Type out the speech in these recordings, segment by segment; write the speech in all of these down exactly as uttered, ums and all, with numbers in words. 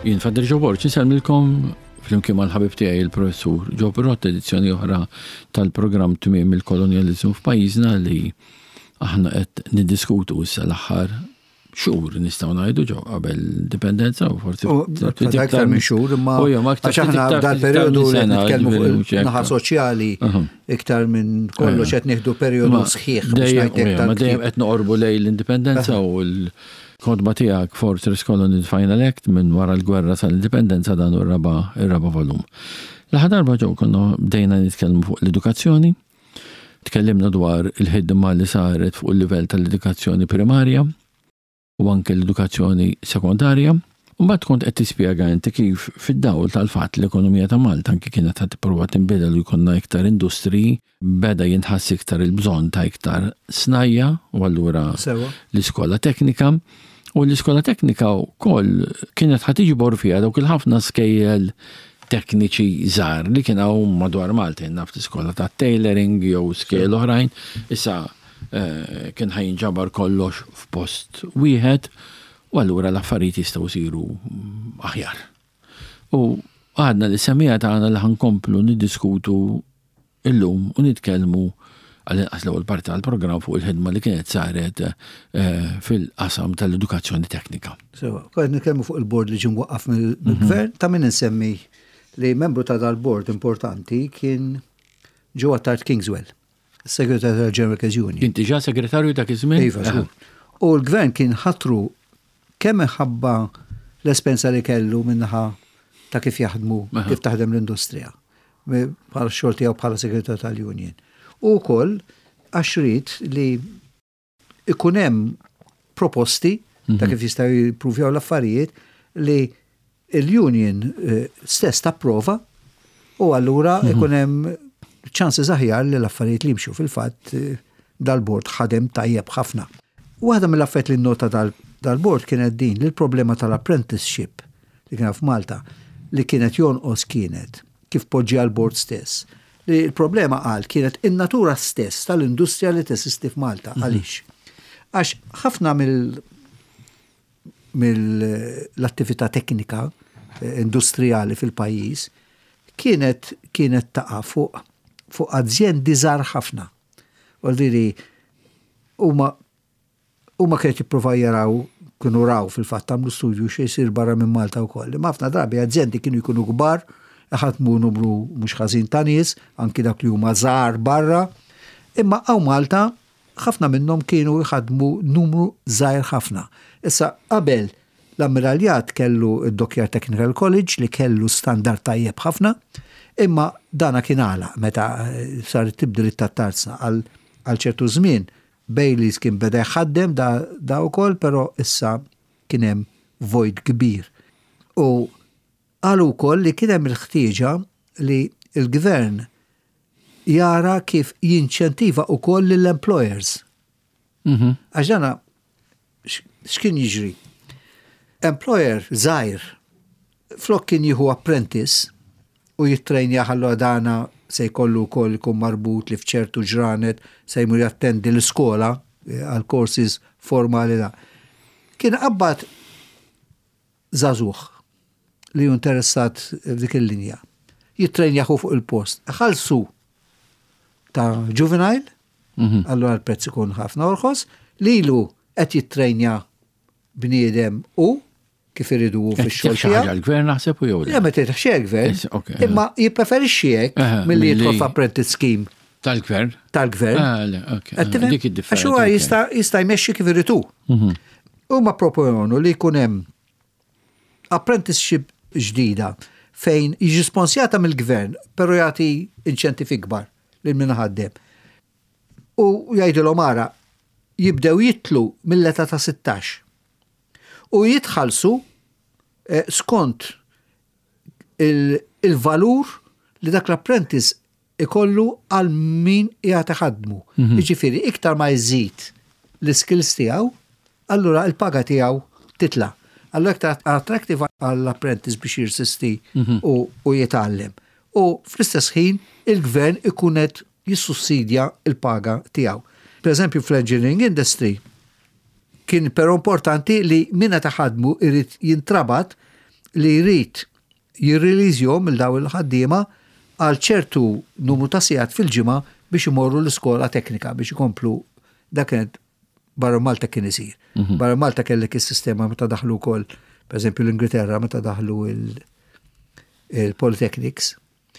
Jien Fadder Ġo Borġ niselmilkom flimkien mal-ħabib tiegħi il-professur Ġo Pirott edizzjoni oħra tal-programm Tmiem il-kolonjaliżmu f'pajjiżna li aħna qed niddiskutu issa l-aħħar xhur nistgħu ngħidu ġew qabel indipendenza u forsi aktar minn xhur imma għax aħna dal-perjodu li nitkellmu fuq il-naħa soċjali iktar minn kollox qed nieħdu perjodu sħiħ biex ngħidlek ma dejjem qed noqorbu lejn l-indipendenza u l-kodba tiegħek Fortress Colony Final Act minn wara l-gwerra tal-indipendenza dan u r-raba' ir-raba' volum. L-aħħar darba ġew konna bdejna nitkellmu fuq l-edukazzjoni. Tkellimna dwar il-ħidma li saret fuq il-livell tal-edukazzjoni primarja u anke l-edukazzjoni sekondarja. U mbagħad kont qed tispjega inti kif fid-dawl tal-fatt l-ekonomija ta' Malta anke kienet qed tipprova tinbidel u jkollna iktar industriji, beda jinħass iktar il-bżonn ta' iktar snajja u allura l-iskola teknika. U l-iskola teknika wkoll kienet ħadd tiġbor fiha dawk il-ħafna skejjel tekniċi żgħar li kien hawn madwar Malta naf l-iskola ta' tailoring jew skejjel oħrajn. Issa kien ħajinġabar kollox f'post wieħed u allura l-affarijiet jistgħu jsiru aħjar. U għadna li semija tagħna li ħankomplu niddiskutu illum u nitkellmu għal l-ewwel parti tal-programm fuq il-ħidma li kienet saret fil-qasam tal-edukazzjoni teknika. Sewa, kont nitkellmu fuq il-bord li ġie mwaqqaf mill-gvern ta' min insemmi li membru ta' dal-bord importanti kien ġewwa Tart Kingswell, is-segretarju tal-General Case Union. Inti ġa segretarju ta' Kizmin? Iva, u l-gvern kien ħatru kemm iħabba l-espensa li kellu minnaħa ta' kif jaħdmu, kif taħdem l-industrija, bħala xogħol tiegħu bħala segretarju tal-Union. U wkoll għax rid li ikun hemm proposti ta' kif jistgħu jippruvjaw l-affarijiet li l-Union stess tapprova u allura ikun hemm ċansi aħjar li l-affarijiet li jimxu fil-fatt dal-bord ħadem tajjeb ħafna. Waħda mill-affett li nnota dal-bord kienet din li l-problema tal-apprenticeship li kien f'Malta li kienet jonqos kienet kif poġġi għal-bord stess. Li l-problema qal kienet in-natura stess tal-industrija li tesisti f'Malta. Għaliex? Għax ħafna mill-attività teknika industrijali fil-pajjiż kienet kienet taqa' fuq fuq azzjendi żgħar ħafna. Għaldiri, huma huma kienu jippruvaw jaraw kienu raw fil-fatt tagħmlu studju xi jsir barra minn Malta wkoll. Imma ħafna drabi azzjendi kienu jkunu kbar, ħadmu numru mhux ħażin ta' nies, anki dak li huma żgħar barra. Imma hawn Malta ħafna minnhom kienu jħadmu numru żgħir ħafna. Issa qabel l-Ammiraljat kellu id-Dockyard Technical College li kellu standard tajjeb ħafna. Imma dana kien għala meta sar tibdil it-tattarza għal ċertu żmien Baileys kien beda jħaddem da, da wkoll, però issa kien hemm void kbir. U qalu wkoll li kien hemm il-ħtieġa li l-gvern jara kif jinċentiva wkoll lill-employers. Għax dana x'kien jiġri? Employer żgħir flok kien jieħu apprentice u jittrejnja ħallu għadana se jkollu wkoll ikun marbut li f'ċertu ġranet se jmur jattendi l-iskola għal courses formali da. Kien qabbad żagħżugħ li hu interessat f'dik il-linja. Jittrejnjaħu fuq il-post. Ħalsu ta' juvenile, allura l-prezz ikun ħafna orħos, lilu qed jittrejnja bniedem u kif iridu fix-xogħol tiegħu. L-gvern naħseb u jew. Ja meta taħxi gvern. Imma jippreferixxi hekk milli jidħol f'apprentice scheme. Tal-gvern? Tal-gvern. Dik id-differenza. Għax huwa jista' jista' jmexxi kif iridu. Huma proponu li jkun hemm apprenticeship ġdida fejn jiġi sponsjata mill-gvern, però jagħti inċentivi kbar lil min ħaddem. U jgħidilhom ara jibdew jitlu mill-età ta' sittax. U jitħallsu skont il-valur li dak l-apprentice ikollu għal min jgħata ħadmu. Jiġifieri iktar ma jżid l-skills tiegħu, allura il-paga tiegħu titla'. Allura iktar attraktiv għall-apprentice biex jirsisti u jitgħallem. U fl-istess ħin il-gvern ikun qed jissussidja il-paga tiegħu. Per eżempju fl-engineering industry kien però importanti li minna taħadmu irrid jintrabat li jrid jirreleasjhom il daw il-ħaddiema għal ċertu numru ta' sigħat fil-ġimgħa biex imorru l-iskola teknika biex ikomplu dak kienet barra Malta kien isir. Barra Malta kellek is-sistema meta daħlu wkoll, pereżempju l-Ingilterra meta daħlu il-Polytechnics,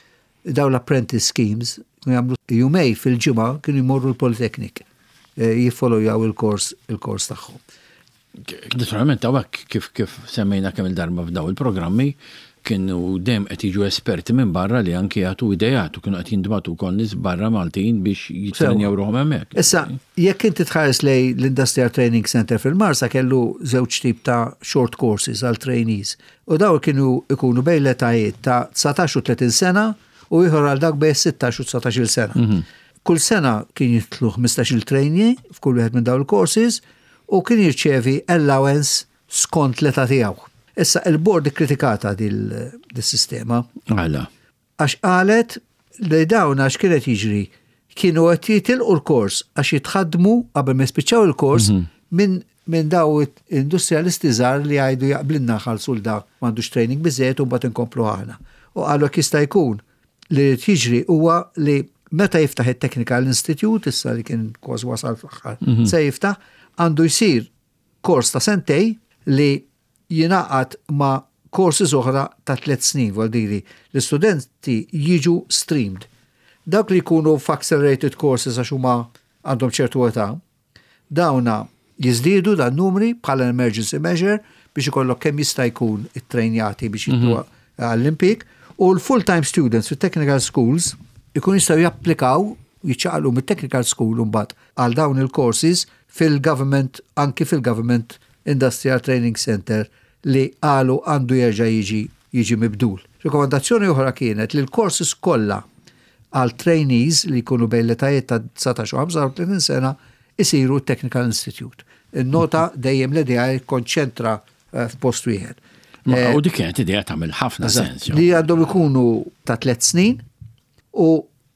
daw l-apprentice schemes jagħmlu jumej fil-ġimgħa kienu jmorru l-Polytechnic jiffolowjaw il-kors il-kors tagħhom. Naturalment hawnhekk kif kif semmejna kemm il-darba f'daw il-programmi kienu dejjem qed jiġu esperti minn barra li anke jagħtu idejat u kienu qed jindbagħtu wkoll nies barra Maltin biex jitrenjaw ruħhom hemmhekk. Issa, jekk inti tħares lej l-Industrial Training Center fil-Marsa kellu żewġ tip ta' short courses għal trainees u daw kienu ikunu bejn l-etajiet ta' tsatax u tletin sena u ieħor għal dak bejn sittax u tsatax-il sena. Kull sena kien jitlu ħmistax-il trainee f'kull wieħed minn dawn il-courses u kien jirċevi allowance skont l-età tiegħu. Issa il-board kritikata dil-sistema. Għala. Għax qalet li dawn għax kienet jiġri kienu qed jitilqu l-kors għax jitħaddmu qabel ma jispiċċaw il-kors minn min daw industrialisti żgħar li jgħidu jaqblinna ħalsu l da m'għandux training biżejjed u mbagħad inkomplu aħna. U qalu jekk jista' jkun li jiġri huwa li meta jiftaħ it-Technical Institute issa li kien kważi wasal fl-aħħar se jiftaħ għandu jsir kors ta' sentej li jinaqat ma' courses oħra ta' tliet snin, għaldiri, l-studenti jiġu streamed. Dak li jkunu f'accelerated courses għax huma għandhom ċertu età, dawna jiżdiedu dan numri bħala emergency measure biex ikollok kemm jista' jkun it-trejnjati biex jitlu għall-Olimpik u l-full-time students fit-technical schools ikun jistgħu japplikaw jiċċaqalqu mit-technical school mbagħad għal dawn il-courses fil-government anki fil-government Industrial Training Center li għalu għandu jerġa' jiġi jiġi mibdul. Rekomendazzjoni oħra kienet li l-courses kollha għal trainees li jkunu bejn l-etajiet ta' tsatax u ħamsa u tletin sena isiru Technical Institute. In-nota dejjem l-idea jikkonċentra f'post wieħed. U dik kienet idea tagħmel ħafna sens. Li għandhom ikunu ta' tliet snin u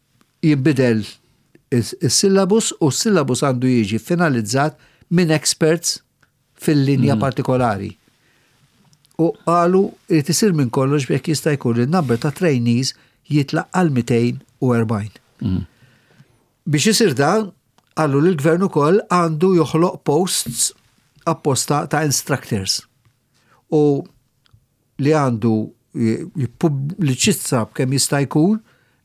jinbidel is-syllabus u s-syllabus għandu jiġi finalizzat minn experts fil-linja partikolari. U għalu li tisir minn kollox biex jista' jkun il-number ta' trainees jitlaq għal mija u erbgħin. Biex isir dan, għallu li l-gvern ukoll għandu joħloq posts apposta ta' instructors. U li għandu jippubbliċizza kemm jista' jkun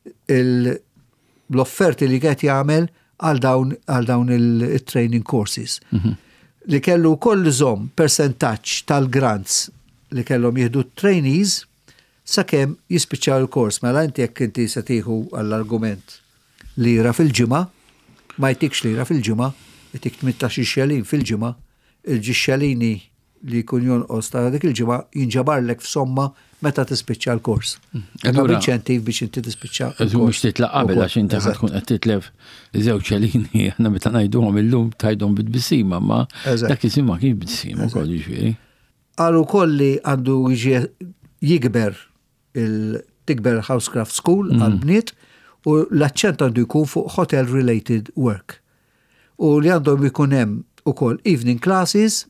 l-offerti li qed jagħmel għal dawn il-training courses. Li kellu koll żomm percentaġġ tal-grants li kellhom jieħdu trainees sakemm jispiċċaw il-kors. Mela inti jekk inti se tieħu għall-argument lira fil-ġimgħa, ma jtikx lira fil-ġimgħa, jtik tmittax xjalin fil-ġimgħa, il-ġixxalini li jkun jonqos ta' dik il-ġimgħa jinġabarlek f'somma meta tispiċċa l-kors. Allura inċentiv biex inti tispiċċa. Eżu mhux titlaq qabel għax inti ħad tkun qed titlef żewġ ċelini aħna meta ngħiduhom illum tgħidhom bit-bisima, ma dak isimha kif bit-bisima wkoll jiġifieri. Għalu kolli għandu jikber il-tikber Housecraft School għal-bniet u l-aċċent għandu jkun fuq hotel-related work. U li għandhom jkun hemm ukoll evening classes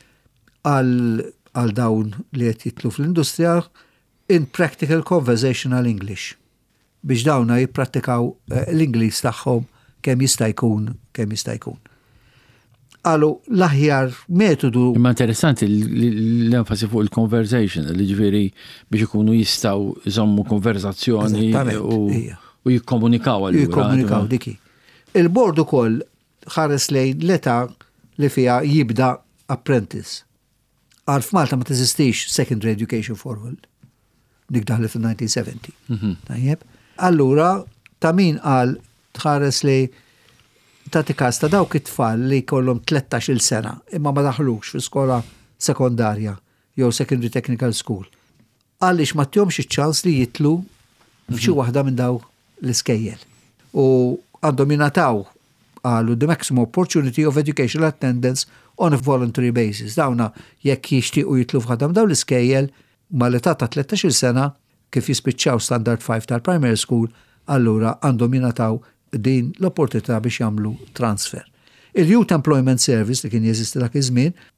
għal dawn li qed jitlu fl-industrija in practical conversational English biex dawna jipprattikaw l-Ingliż tagħhom kemm jista' jkun kemm jista' jkun. Għalu l-aħjar metodu. Imma interessanti l-enfasi fuq il-conversation, li ġifieri biex ikunu jistgħu jżommu konverzazzjoni u jikkomunikaw allura. Jikkomunikaw diki. Il-bord ukoll ħares lejn l-età li fiha jibda apprentice. Għal f'Malta ma teżistix secondary education for all. Dik daħlet fil-nineteen seventy. Tajjeb. Allura ta' min qal tħares li ta' tikas ta' dawk it-tfal li kollhom tlettax-il sena imma ma daħlux fi skola sekondarja jew secondary technical school. Għaliex ma tjomx iċ-ċans li jitlu f'xi waħda minn daw l-iskejjel. U għandhom jingħataw għalu the maximum opportunity of educational attendance on a voluntary basis. Dawna jekk jixtiequ jitlu f'ħadam daw l-iskejjel mal-età ta' tlettax-il sena kif jispiċċaw standard five tal-primary school, allura għandhom jingħataw din l-opportunità biex jagħmlu transfer. Il-Youth Employment Service li kien jeżisti dak iż-żmien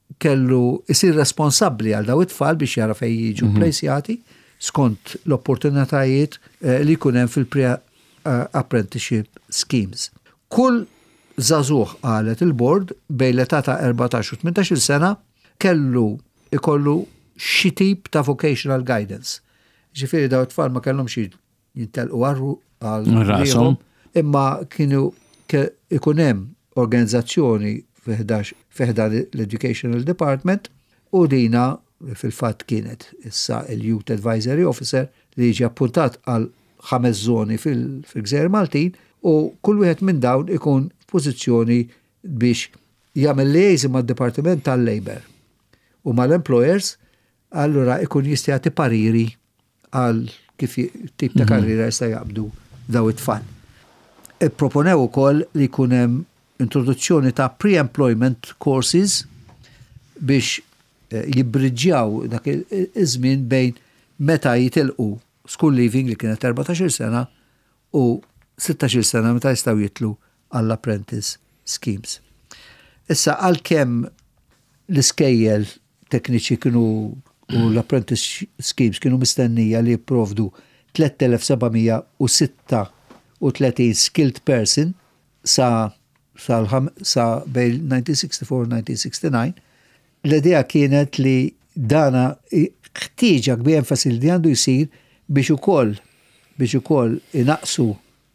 kellu isir responsabbli għal daw it-tfal biex jara fejn jiġu plejsjati skont l-opportunitajiet li jkun hemm fil-pre-apprenticeship schemes. Kull żagħżugħ qalet il-bord bejn l-età ta' erbatax u tmintax-il sena kellu ikollu xi tip ta' vocational guidance. Ġifieri daw it-tfal ma kellhomx jintelqu għarru għal imma kienu ikun hemm organizzazzjoni fiħdan l-Educational Department u dina fil-fatt kienet issa il-Youth Advisory Officer li jiġi appuntat għal ħames żoni fil-Gżejjer Maltin u kull wieħed minn dawn ikun f'pożizzjoni biex jagħmel liaison mad-Dipartiment tal-Labor u mal-employers allura ikun jista' jagħti pariri għal kif tip ta' karriera jista' jaqbdu daw it-tfal. Ipproponew ukoll li jkun hemm introduzzjoni ta' pre-employment courses biex jibbriġġjaw dak iż-żmien bejn meta jitilqu school leaving li kienet erbatax-il sena u sittax-il sena meta jistgħu jitlu għall-apprentice schemes. Issa għalkemm l-iskejjel tekniċi kienu u l-apprentice schemes kienu mistennija li jipprovdu tliet elef sebgħamija u sitta u tletin skilled person sa sa bejn nineteen sixty-four u nineteen sixty-nine, l-idea kienet li dana ħtieġa kbir enfasi li għandu jsir biex ukoll biex ukoll inaqsu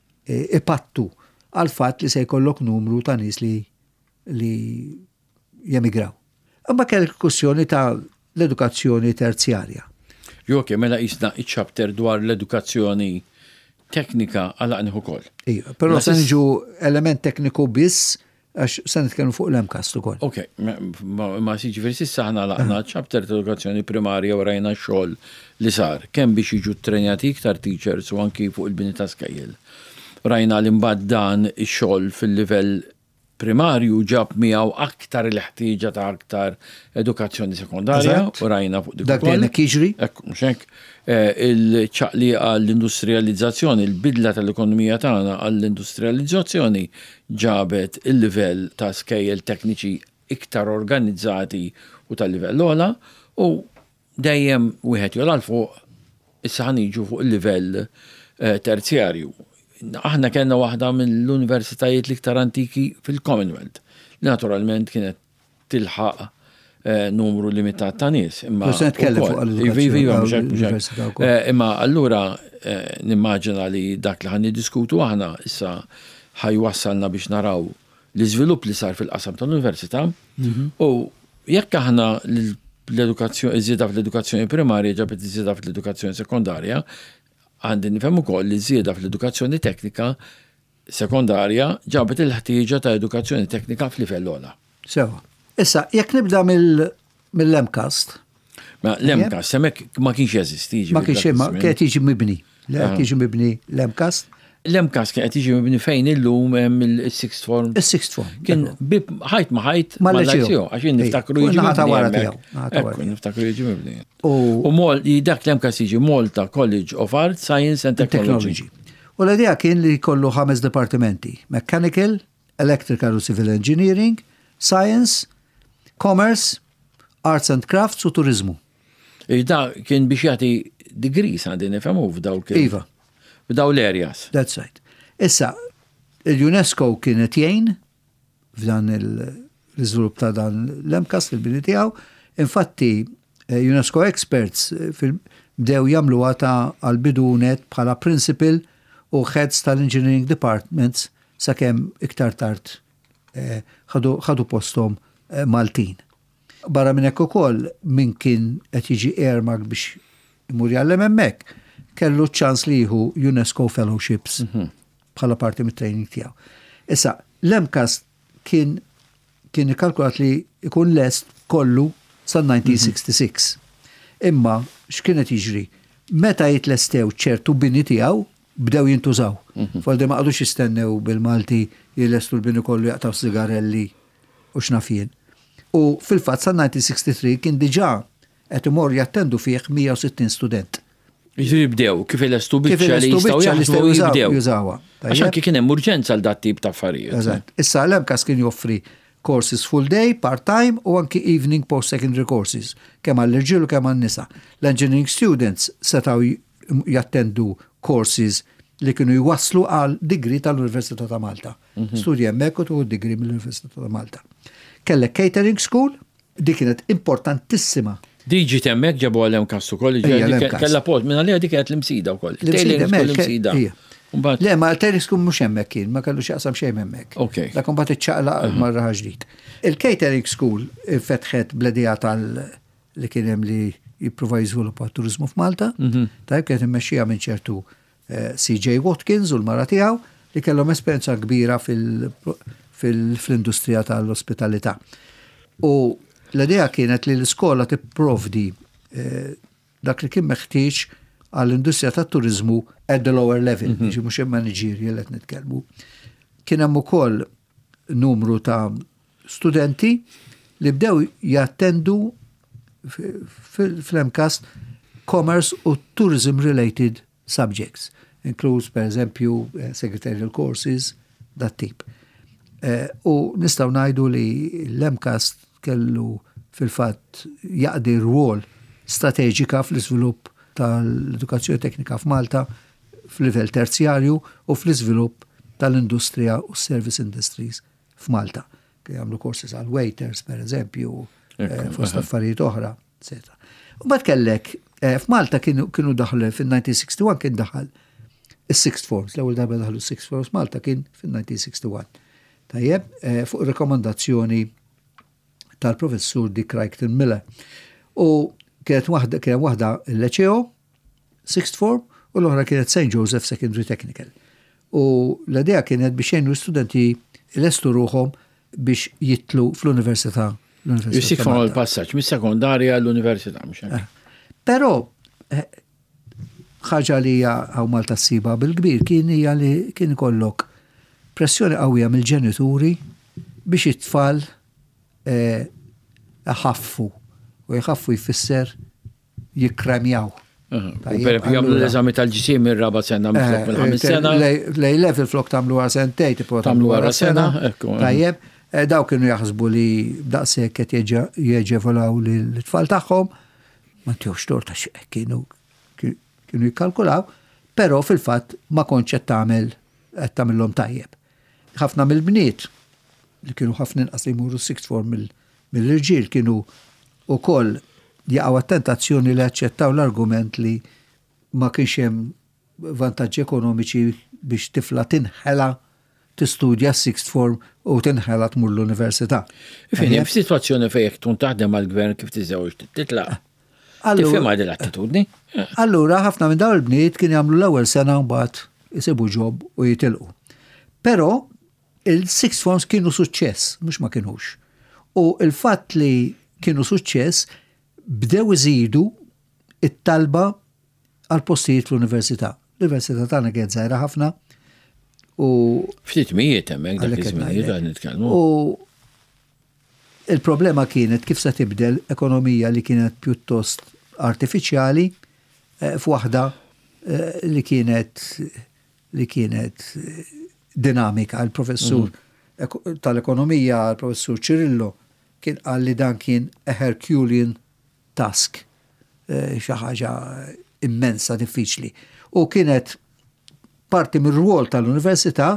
ipattu għal fatt li se jkollok numru ta' nies li li jemigraw. Imma kell kussjoni ta' l-edukazzjoni terzjarja. Joke, mela jisna iċ-chapter dwar l-edukazzjoni teknika għal-għaniħu kol. Ija, pero se niġu element tekniku biss, għax se nitkellmu fuq l-emkast ukoll. Ok, ma siġi versi s-saħna laqna ċapter ta' edukazzjoni primarja u rajna xogħol li sar, kemm biex jiġu trenjati iktar teachers u anki fuq il-bini ta' skajjel. Rajna li mbagħad dan ix-xogħol fil-livell primarju ġab miegħu aktar il-ħtieġa ta' aktar edukazzjoni sekondarja u rajna fuq dik dak li kiġri. Ekk, mhux hekk. Il-ċaqli għall-industrializzazzjoni, il-bidla tal-ekonomija tagħna għall-industrializzazzjoni ġabet il-livell ta' skejjel tekniċi iktar organizzati u tal-livell ola u dejjem wieħed jolal fuq issa ħaniġu fuq il-livell terzjarju. Aħna kellna waħda mill-universitajiet l-iktar antiki fil-Commonwealth. Naturalment kienet tilħaq numru limitat ta' nies. Imma imma allura nimmaġina li dak li ħan niddiskutu aħna issa ħajwassalna biex naraw l-iżvilupp li sar fil-qasam tal-università u jekk aħna l-edukazzjoni iżjeda fl-edukazzjoni primarja ġabet iżjeda fl-edukazzjoni sekondarja, għandi nifhem ukoll li żieda fl-edukazzjoni teknika sekondarja ġabet il-ħtieġa ta' edukazzjoni teknika f'livell ogħla. Sewa. Issa, jekk nibda mill-Lemcast. Ma Lemcast, hemmhekk ma kienx jeżisti. Ma kienx ma kien jiġi mibni. Kien jiġi mibni Lemcast. Lemcast kien qed jiġi mibni fejn illum hemm il-sixth form. Il-sixth form. Kien bib ħajt ma ħajt ma l-lezzju għax niftakru jiġi mibni. Niftakru jiġi mibni. U mol dak Lemcast jiġi Malta College of Art, Science and Technology. U l-idea kien li jkollu ħames dipartimenti: Mechanical, Electrical u Civil Engineering, Science, Commerce, Arts and Crafts u Turizmu. Da kien biex jagħti degrees għandi nifhemu f'daw kien. Iva. F'daw l-areas. That's right. Issa, il-UNESCO kienet jgħin f'dan l-iżvilupp ta' dan l-Lemcast il-bini tiegħu. Infatti, UNESCO experts bdew jagħmlu ta' għal-bidunet bħala principal u heads tal-engineering departments sakemm iktar tard ħadu postom Maltin. Barra minn hekk ukoll min kien qed jiġi earmark biex imur jgħallem hemmhekk kellu ċans li jieħu UNESCO fellowships bħala parti mit-training tiegħu. Issa, Lemcast kien kien ikkalkulat li jkun lest kollu sa nineteen sixty-six. Imma x'kienet jiġri? Meta jitlestew ċertu bini tiegħu bdew jintużaw. Foldi ma qadux jistennew bil-Malti jilestu l-bini kollu jaqtaw sigarelli u xnafien. U fil-fatt sa nineteen sixty-three kien diġà qed imor jattendu fih mija u sittin student. Jiġri bdew, kif il-estu biċċa li jistgħu jibdew. Jużawha. Għax anke kien hemm urġenza għal dat tip ta' affarijiet. Eżatt. Issa Lemcast kien joffri courses full day, part-time, u anki evening post-secondary courses, kemm għall-irġiel u kemm għan-nisa. L-engineering students setaw jattendu courses li kienu jwaslu għal degree tal-Università ta' Malta. Studja hemmhekk u tuħu degree mill-Università ta' Malta. Kellek catering school, dik kienet importantissima. Diġi temmek ġabu għal-em kastu koll, kella pot, minna li għadik għet l-imsida u koll. L-imsida. Le, ma l-catering school mux hemmhekk kien, ma kellu xaqsam xejn hemmhekk. Ok. La kumbat iċċaqla marra ġdid. Il-catering school fetħet bledija tal li kien hemm li jippruva jiżviluppa turizmu f'Malta, tajb kienet immexxija minn ċertu C J Watkins u l-mara tiegħu li kellhom esperjenza kbira fil-industrija tal-ospitalità. U l-idea kienet li l-iskola tipprovdi dak li kien meħtieġ għall-industrija tat-turizmu at the lower level, ġi mhux hemm managerial qed nitkellmu. Kien hemm ukoll numru ta' studenti li bdew jattendu fil-MCAS commerce u tourism related subjects, includes per eżempju secretarial courses, dat tip. U nistgħu ngħidu li l-MCAS kellu fil-fatt jaqdi rwol strateġika fl-iżvilupp tal-edukazzjoni teknika f'Malta f'livell terzjarju u fl-iżvilupp tal-industrija u service industries f'Malta. Għamlu courses għal waiters, per eżempju, fost affarijiet oħra, et cetera. U bad kellek, f'Malta kienu daħlu fil-nineteen sixty-one kien daħal is-sixth forms, l-ewwel darba daħlu sixth forms Malta kien fil-nineteen sixty-one. Tajjeb, fuq rekomandazzjoni tal-professur Dick Crichton Miller. U kienet waħda kienet waħda l-Leceo, sixth form, u l-oħra kienet Saint Joseph Secondary Technical. U l-idea kienet biex jgħinu studenti l-estu ruħom biex jitlu fl-Università. Jissik form l-passaċ, mis-sekondarja l-Università. Pero, ħaġa li għaw Malta s-siba bil-kbir kien hija li kien ikollok pressjoni qawwija mill-ġenituri biex it-tfal ħaffu. U jħaffu jfisser jikkremjaw. U per jgħamlu l-eżami tal-ġisim ir-raba sena miflok mill-ħamis sena. Lej level flok tamlu għara sentej, tipo tamlu għara sena. Tajjeb, daw kienu jaħsbu li daqsek qed jieġevolaw l-tfal tagħhom, ma tjewx torta xeq, kienu kienu jikkalkulaw, pero fil-fatt ma kontx qed tagħmel qed tagħmilhom tajjeb. Ħafna mill-bniet li kienu ħafna inqas li jmuru sixth form mill-irġiel kienu u koll jaqaw attentazzjoni li accettaw l-argument li ma kienx hemm vantaġġi ekonomiċi biex tifla tinħela tistudja sixth form u tinħela tmur l-università. Ifini, f'sitwazzjoni fejn tkun taħdem għall-gvern kif tiżewġ titlaq. Tifhem għadil l-attitudni? Allura ħafna minn dawn il-bniet kien jagħmlu l-ewwel sena mbagħad isibu ġob u jitilqu. Però il-sixth forms kienu suċċess, mhux ma kienux. U il-fatt li kienu suċċess bdew iżidu it-talba għal postijiet fl-università. L-università tagħna kienet żgħira ħafna u ftit mijiet hemmhekk dak iż-żminijiet qed nitkellmu. U il-problema kienet kif se tibdel ekonomija li kienet pjuttost artifiċjali f'waħda li kienet li kienet dinamika. Il-professur tal-ekonomija, il-professur Cirillo, kien qal li dan kien a Herculean task, xi ħaġa immensa diffiċli. U kienet parti mir-rwol tal-università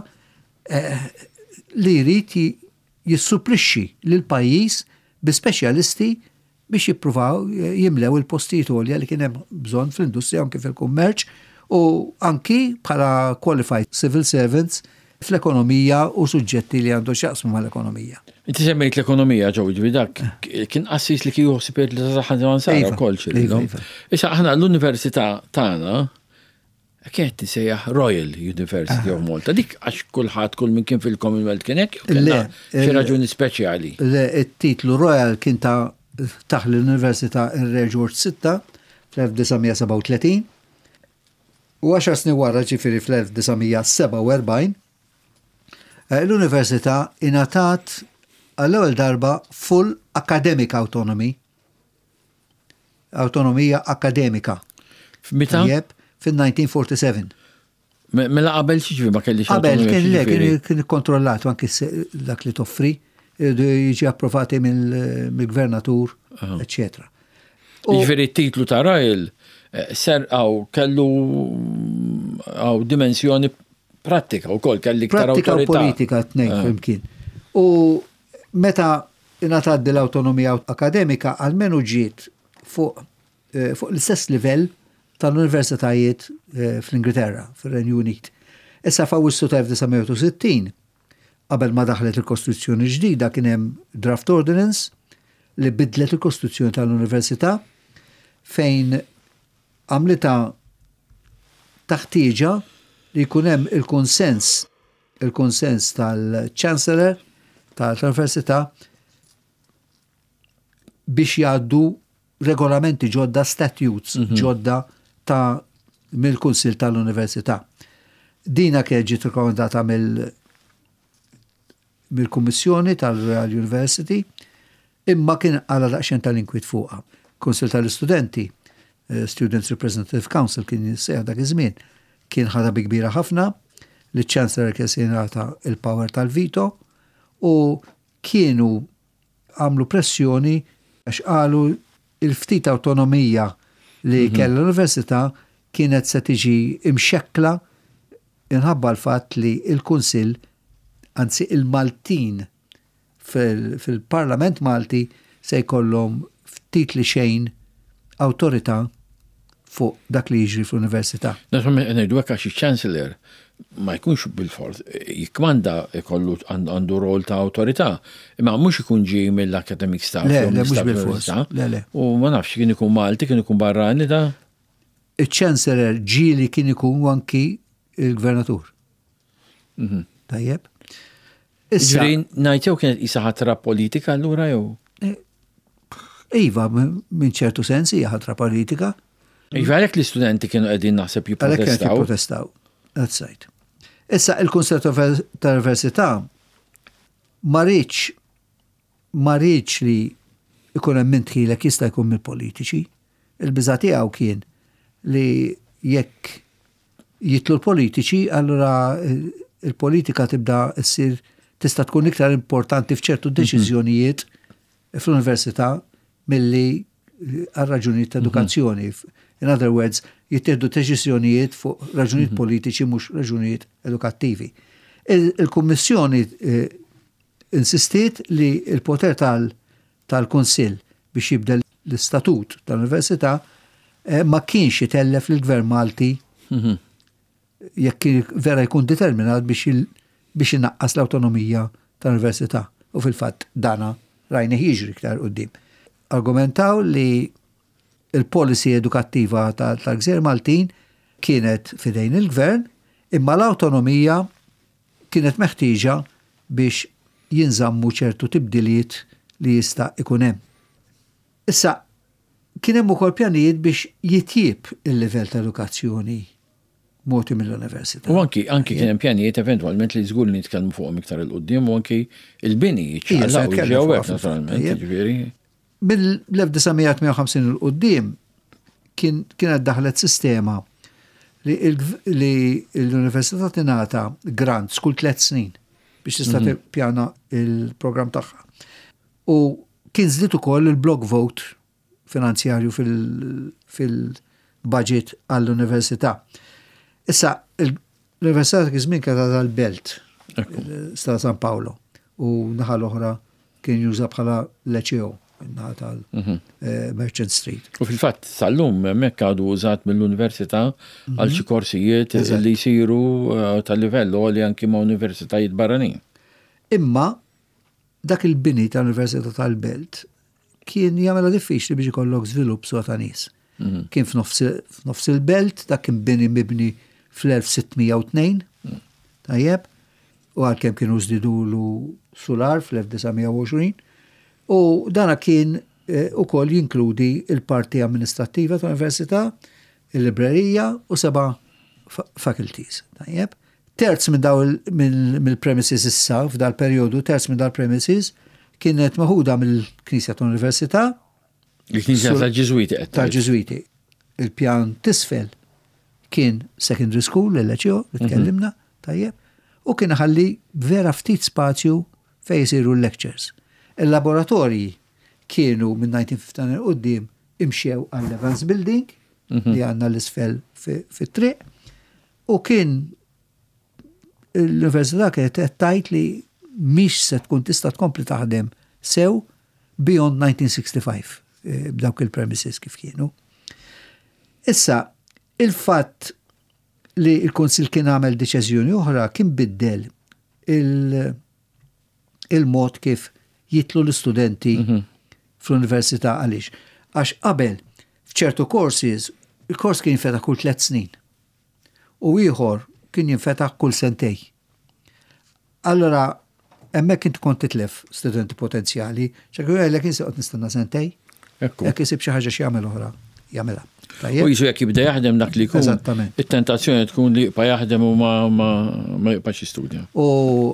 li jrid jissupplixxi lil pajjiż bi speċjalisti biex jippruvaw jimlew il-postijiet għolja li kien hemm bżonn fl-industrija anke fil-kummerċ u anki bħala qualified civil servants fl-ekonomija u suġġetti li għandu xaqsmu mal-ekonomija. Inti semmejt l-ekonomija ġewġ dak kien qassis li kien joħsibet li taħħad avanzata wkoll xi. Issa aħna l-università tagħna kienet tisejjaħ Royal University of Malta. Dik għax kulħadd kull min kien fil-Commonwealth kien hekk jew xi raġuni speċjali. Il-titlu Royal kien ta' taħt l-Università Ir-Re George sitta fl-elf seba' u tletin u għaxar snin wara ġifieri fl-elf seba' u erbgħin l-Università ingħatat għall-ewwel darba full academic autonomy. Autonomija akademika. F'meta? Jeb, fin-nineteen forty-seven. Mela qabel xi ġifi ma kellix qabel kien le kien kontrollat anke dak li toffri jiġi approvati mill-gvernatur, eccetera. Jiġifieri t-titlu ta' Rajl ser għaw kellu għaw dimensjoni pratika u koll kelli iktar Pratika u autorità. politika t-nejn flimkien. U meta ingħataddi l-autonomija akademika għalmenu ġiet fuq fuq l-istess livell tal-universitajiet fl-Ingilterra, fil-Renju Unit. Issa f'Awwissu ta' elf sittin, qabel ma daħlet il-Kostituzzjoni ġdida kien hemm draft ordinance li bidlet il-Kostituzzjoni tal-Università fejn għamlita taħtieġa li jkun hemm il-konsens il-konsens tal-Chancellor tal-Università biex jgħaddu regolamenti ġodda statutes ġodda ta' mill-Kunsil tal-Università. Dina kien ġiet rekomendata mill mill-Kummissjoni tal-Royal University imma kien għala daqsxejn tal-inkwit fuqha. Kunsil tal-Istudenti, Students Representative Council kien jissejħ dak iż-żmien, kien ħada bi kbira ħafna li ċ-Chancellor kien se jingħata il-power tal-vito u kienu għamlu pressjoni għax qalu il-ftit autonomija li kellha l-Università kienet se tiġi imxekkla inħabba l-fatt li il-Kunsill, anzi il-Maltin fil-Parlament Malti se jkollhom ftit li xejn awtorità fuq dak li jiġri fl-Università. Ngħidu hekk għax iċ-Chancellor ma jkunx bil-fors jikmanda jkollu għandu rol ta' awtorità, imma mhux ikun ġej mill-academic staff. Le, le, mhux bil-fors. Le, le. U ma nafx kien ikun Malti, kien ikun barrani ta' iċ-Chancellor ġieli kien ikun anki il-Gvernatur. Tajjeb. Ġifieri ngħid jew kienet isa ħatra politika allura jew? Iva, minn ċertu sens hija ħatra politika. Iva għalhekk l-istudenti kienu qegħdin naħseb Għalhekk qed jipprotestaw. jipprotestaw. That's right. Issa il-Kunsell tal-Università ma rridx ma rridx li ikun hemm mintħilek jista' jkun mill-politiċi. Il-biża' tiegħu kien li jekk jitlu l-politiċi, allura il-politika tibda ssir tista' tkun iktar importanti f'ċertu deċiżjonijiet fl-Università milli għal raġunijiet ta' edukazzjoni. In other words, jittieħdu deċiżjonijiet fuq raġunijiet politiċi mhux raġunijiet edukattivi. Il-Kummissjoni insistiet li il-poter tal-Kunsill biex jibdel l-istatut tal-Università ma kienx jitellef lill-Gvern Malti jekk vera jkun determinat biex inaqqas l-awtonomija tal-Università. U fil-fatt dana rajni jiġri iktar quddiem. Argumentaw li il-policy edukattiva tal-Gżejjer Maltin kienet fidejn il-Gvern, imma l-awtonomija kienet meħtieġa biex jinżammu ċertu tibdiliet li jista' ikun hemm. Issa, kien hemm ukoll pjanijiet biex jitjieb il-livell ta' edukazzjoni moti mill-Università. U anki anki kien hemm pjanijiet eventwalment li żgur li nitkellmu fuqhom iktar il-qudiem u anki il-bini jiċċaqlaqu ġew hekk naturalment, jiġifieri. Mill-elf tminja ħamsin il-qudiem kienet daħlet sistema li l-Università tingħata grants kull tliet snin biex tista' tippjana il-programm tagħha. U kien żdied ukoll il-block vote finanzjarju fil-budget għall-Università. Issa, l-Università ta' żmien kienet tal-Belt, sta' San Paolo, u naħa l-oħra kien juża bħala l-Liceo, naħa tal-Merchant Street. U fil-fatt, sal-lum, hemmhekk għadu użat mill-Università għal xi korsijiet li jsiru tal-livell li anki ma' universitajiet barranin. Imma dak il-bini tal-Università tal-Belt kien jagħmilha diffiċli biex ikollok żvilupp swa ta' nies. Kien f'nofs il-Belt, dak kien bini mibni fl-elf sittmija u tnejn, tajjeb, u għalkemm kienu żdidulu solar fl-elf desigħmija u għoxrin, u dana kien ukoll jinkludi il-parti amministrattiva tal-Università, il-librerija u seba' faculties, tajjeb. Terz minn daw mill-premises issa f'dal perjodu, terz minn dal premises kienet maħuda mill-Knisja tal-Università. Il-Knisja tal-Ġiżwiti qed. Tal-Ġiżwiti. Il-pjan tisfel kien secondary school, l-Liceo, li tkellimna, tajjeb, u kien ħalli vera ftit spazju fejn jisiru l-lectures. Il-laboratorji kienu minn nineteen fifty-nine qudiem imxew għall-Evans Building li għandna l-isfel fit-triq u kien l-Università kienet tajt li mhix se tkun tista' tkompli taħdem sew beyond nineteen sixty-five b'dawk il-premises kif kienu. Issa, il-fatt li il-Konsil kien għamel deċiżjoni oħra kien biddel il-mod kif jitlu l-istudenti fl-Università għaliex. Għax qabel f'ċertu courses, il-kors kien jinfetaħ kull tliet snin u ieħor kien jinfetaħ kull sentej. Allora, hemmhekk kien tkun titlef studenti potenzjali, ċekru għalek jinsiqgħod nistenna sentej, jekk isib xi ħaġa xi jagħmel oħra, jagħmilha. U jisu jekk jibda jaħdem dak li jkun. Eżattament. Il-tentazzjoni tkun li jibqa' jaħdem u ma ma jibqax jistudja. U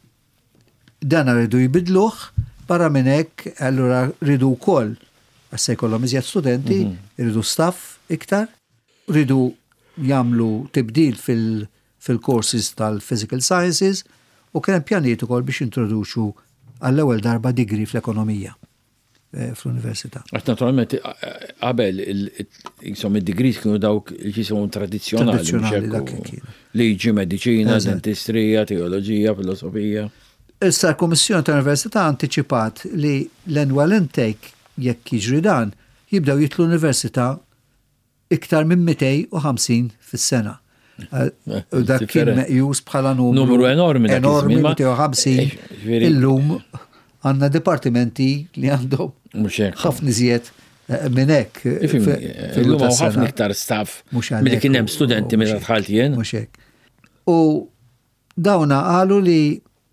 dan rridu jibidluh, barra minn hekk, allura rridu wkoll għax se jkollhom iżjed studenti, rridu staff iktar, rridu jagħmlu tibdil fil- fil-courses tal-physical sciences u kien hemm pjanijiet ukoll biex introduċu għall-ewwel darba degree fl-ekonomija fl-università. Għax naturalment qabel insomma id-degrees kienu dawk li jisimhom tradizzjonali liġi, mediċina, dentistrija, teoloġija, filosofija. Issa l-Kummissjoni tal-Università antiċipat li l-annual intake jekk jiġri dan jibdew jitlu l-Università iktar minn two fifty fis-sena. U dak kien meqjus bħala numru numru enormi enormi two fifty illum għandna dipartimenti li għandhom ħafna iżjed minn hekk. Illum hawn ħafna iktar staff milli kien hemm studenti meta dħalt jien. Mhux hekk. U dawna qalu li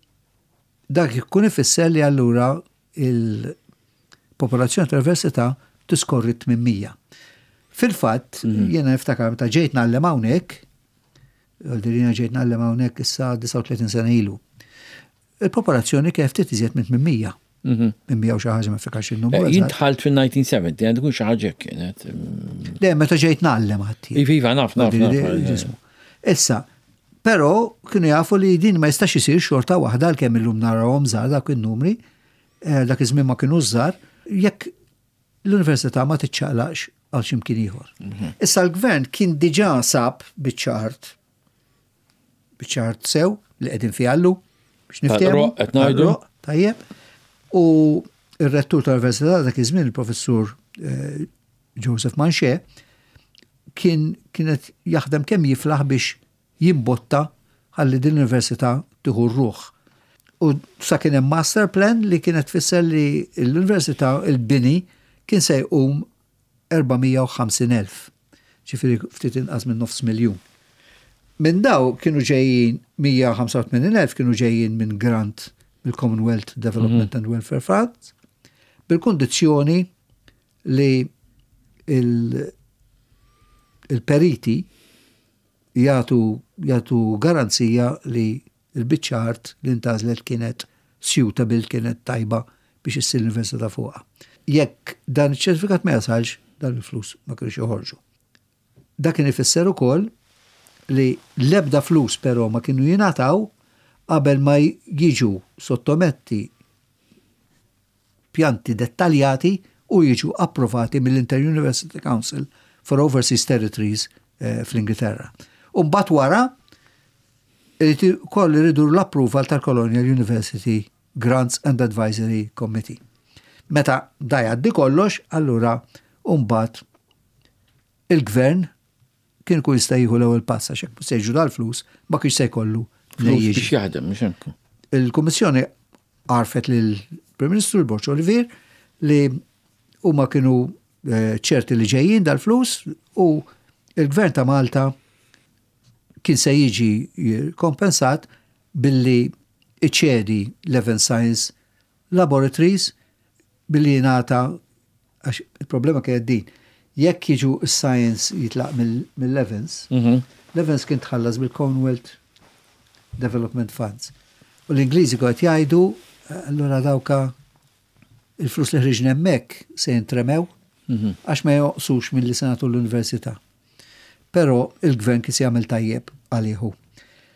dak ikun ifisser li allura il-popolazzjoni tal-Università tiskorri tmien mija. Fil-fatt, jiena niftakar meta ġejt nagħllem hawnhekk, għaldirina ġejt nagħllem hawnhekk issa thirty-nine sena ilu. Il-popolazzjoni kif ftit iżjed minn tmien mija. Minn mija u xi ħaġa ma fikax in-numru. Jien dħalt fin-nineteen seventy, għandu kun xi ħaġa kienet. Le, meta ġejt nagħllem ħadd. Iva, naf, naf, naf. Issa, però kienu jafu li din ma jistax isir xorta waħda l-kemm illum narawhom żgħar dak in-numri, dak iż-żmien ma kienu żgħar, jekk l-Università ma tiċċaqlaqx għal ximkien ieħor. Issa l-gvern kien diġà sab biċ-ċart biċ-ċart sew li qegħdin fihallu biex niftehmu. Qed ngħidu. Tajjeb. U r-rettur tal-Università dak iż-żmien il-professur Joseph Manche kien kienet jaħdem kemm jiflaħ biex jimbotta ħalli din l-Università tieħu r-ruħ. U sa kien hemm master plan li kienet tfisser li l-Università il-bini kien se jqum four hundred fifty elf. Ġifieri ftit inqas minn nofs miljun. Minn daw kienu ġejjin one hundred eighty-eight elf kienu ġejjin minn grant mill-Commonwealth Development and Welfare Fund bil-kondizzjoni li il-periti jagħtu jagħtu garanzija li l-biċċart li ntażlet kienet suitable, kienet tajba biex issir l-Università fuqha. Jekk dan iċ-ċertifikat ma jasalx, dan il-flus ma kienx joħorġu. Dak kien ifisser ukoll li l-ebda flus però ma kienu jingħataw qabel ma jiġu sottometti pjanti dettaljati u jiġu approvati mill-Inter-University Council for Overseas Territories eh, fl-Ingilterra. U mbagħad wara koll iridu l-approval tal-Colonial University Grants and Advisory Committee. Meta da jgħaddi kollox, allura mbagħad il-gvern kien kun jista' jieħu l-ewwel pass għax hekk se jiġu dal-flus ma kienx se jkollu flus biex jaħdem mhux hekk. Il-Kummissjoni għarfet lill-Prim Ministru l-Borċ Olivier li huma kienu ċerti li ġejjin dal-flus u il-Gvern ta' Malta kien se jiġi kompensat billi iċċedi l-Evans Science Laboratories billi jingħata għax il-problema kienet din. Jekk jiġu s-science jitlaq mill-Evans, l-Evans kien tħallas bil-Commonwealth Development Funds. U l-Ingliżi kont jgħidu, allura dawka il-flus li ħriġna hemmhekk se jintremew għax ma joqsux mill-li senatu l-Università. Però il-gvern kien se jagħmel tajjeb għaliehu.